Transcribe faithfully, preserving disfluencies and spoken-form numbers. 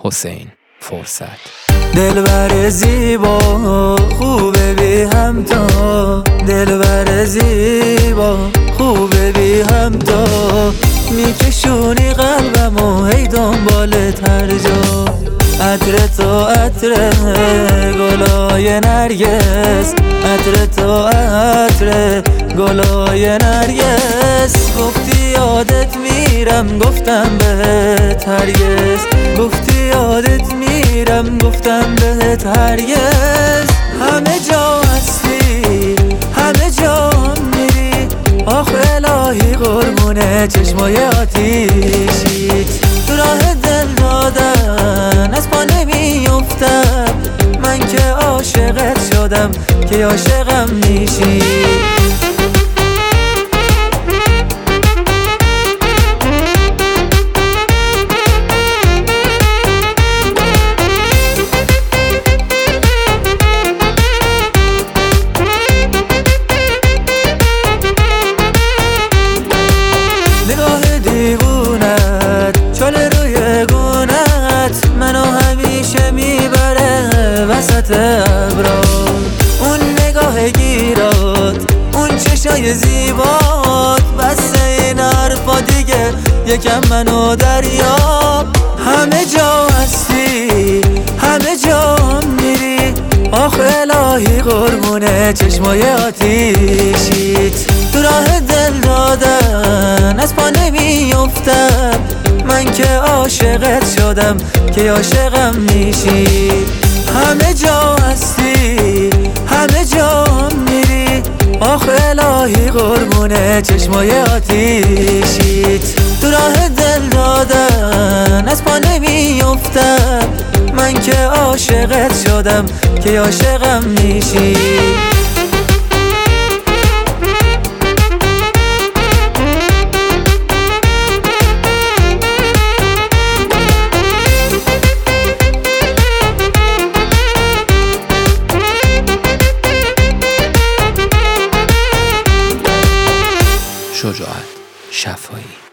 حسین فرصت. دلبر زیبا خوبه بی همتا، دلبر زیبا خوبه بی همتا، میکشونی قلبمو هی دنبالت هر جا. عطر تو عطر گلای نرگس، عطر تو عطر گلای نرگس. گفتی یادت میرم گفتم بهت هرگز، گفتی یادت میرم گفتم بهت هرگز. همه جا هستی همه جا میری، آخ الهی قربونه چشمای آتیشیت. تو راه دل دادن از پا نمیافتم، من که عاشقت شدم که عاشقم میشی. نگاه دیوونت چاله روی گونت، منو همیشه میبره وسط ابرا. اون نگاه گیرات اون چشای زیبات، بس این حرفا دیگه یکم منو دریاب. همه جا هستی همه جا میری، آخ الهی قربونه چشمای آتیشیت. تو راه دل دادن از پا نمیافتم، من که عاشقت شدم که عاشقم میشی. همه جا هستی همه جا میری، آخ الهی قربونه چشمای آتیشیت. تو راه دل دادن از پا نمیافتم، من که عاشقت شدم که عاشقم میشی. شجاعت شفایی.